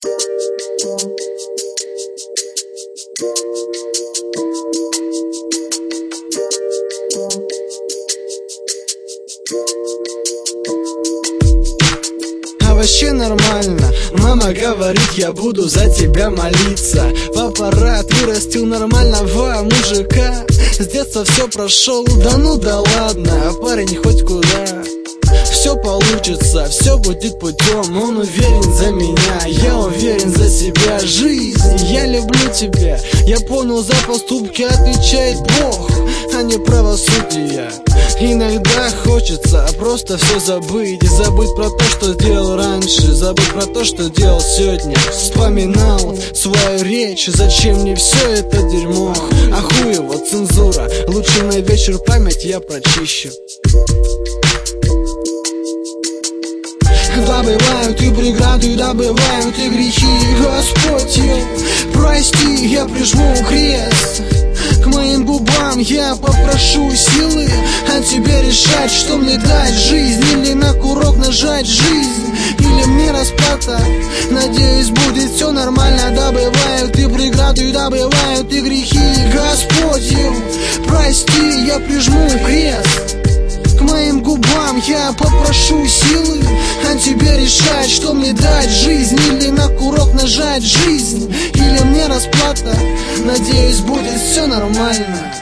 Вообще нормально. Мама говорит, я буду за тебя молиться. Папа рад, вырастил нормального мужика. С детства все прошел, да ну да ладно. Парень хоть куда. Все получится, все будет путем. Он уверен за меня, я уверен за себя. Жизнь, я люблю тебя. Я понял, за поступки отвечает Бог, а не правосудие. Иногда хочется просто все забыть. Забыть про то, что делал раньше, забыть про то, что делал сегодня. Вспоминал свою речь, зачем мне все это дерьмо. А хуй его цензура, лучше на вечер память я прочищу. Да бывают и преграды, да бывают и грехи. Господь, прости, я прижму крест к моим губам, я попрошу силы. А тебе решать, что мне дать, жизнь или на курок нажать, жизнь или мне расплата. Надеюсь, будет все нормально. Да бывают и преграды, да бывают и грехи. Господь, прости, я прижму крест к моим губам, я попрошу силы. А тебе решать, что мне дать, жизнь или на курок нажать, жизнь или мне расплата. Надеюсь, будет все нормально.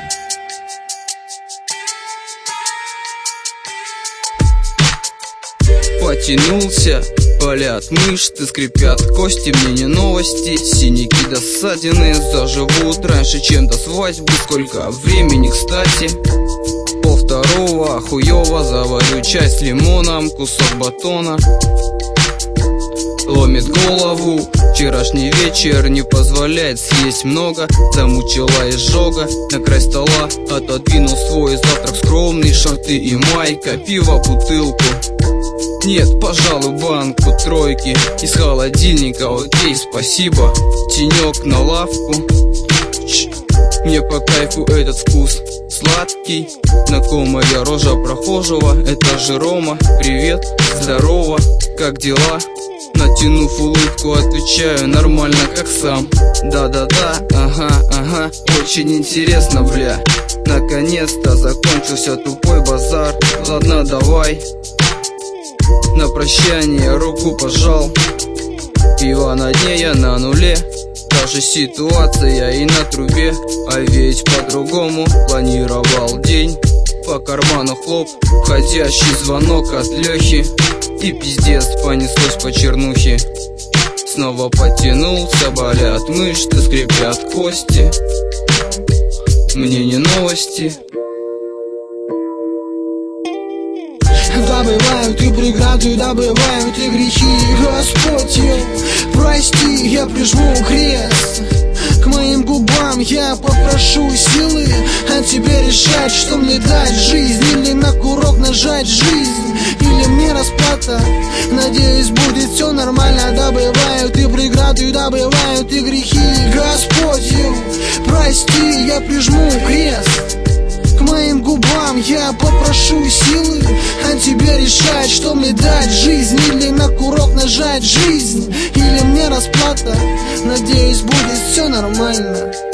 Потянулся, болят мышцы, скрипят кости, мне не новости. Синяки до ссадины заживут раньше, чем до свадьбы. Сколько времени, кстати. Второго хуёво заварю чай с лимоном, кусок батона ломит голову. Вчерашний вечер не позволяет съесть много. Замучила изжога на край стола. Отодвинул свой завтрак скромный. Шорты и майка, пиво, бутылку. Нет, пожалуй, банку тройки из холодильника. Окей, спасибо. Тенек на лавку. Мне по кайфу этот вкус сладкий. Знакомая рожа прохожего, это же Рома. Привет, здорово, как дела? Натянув улыбку, отвечаю нормально, как сам. Да-да-да, ага, очень интересно, бля. Наконец-то закончился тупой базар. Ладно, давай. На прощание руку пожал. Пиво на дне, я на нуле. Даже ситуация и на трубе. А ведь по-другому планировал день. По карману хлоп, входящий звонок от Лехи. И пиздец понеслось по чернухе. Снова потянулся, болят мышцы, скрипят кости. Мне не новости. Да бывают и преграды, да бывают и грехи. Господь, прости, я прижму крест к моим губам, я попрошу силы. А тебе решать, что мне дать, жизнь или на курок нажать, жизнь или мне расплата. Надеюсь, будет все нормально. Да бывают и преграды, да бывают и грехи. Господь, прости, я прижму крест к моим губам, я попрошу силы. А тебе решать, что мне дать, жизнь или на курок нажать, жизнь или мне расплата. Надеюсь, будет все нормально.